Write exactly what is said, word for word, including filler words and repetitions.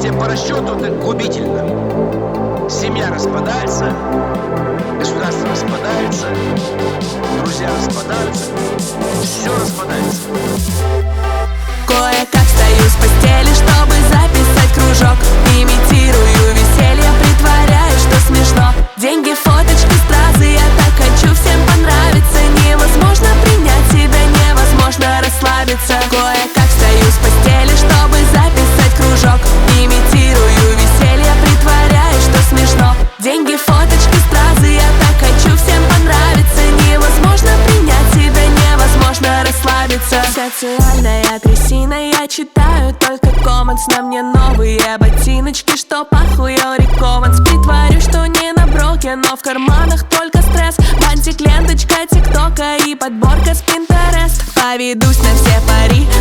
поведение по расчету это губительно. Семья распадается, государство распадается, друзья распадаются, все распадается. Кое-как встаю с постели, чтобы записать кружок. Имитирую веселье, притворяюсь, что смешно. Деньги, фоточки, стразы, я так хочу всем понравиться. Невозможно принять себя, невозможно расслабиться. Кое-как встаю с постели, чтобы записать кружок. Имитирую веселье, притворяюсь, что смешно. Деньги, фоточки, стразы, я так хочу всем понравиться. Невозможно принять себя, невозможно расслабиться. Социальная трясина, я читаю только комментс. На мне новые ботиночки, что пахуя рекомендс. Притворюсь, что не на броке, но в карманах только стресс. Бантик, ленточка, тиктока и подборка с Pinterest. Поведусь на все пари,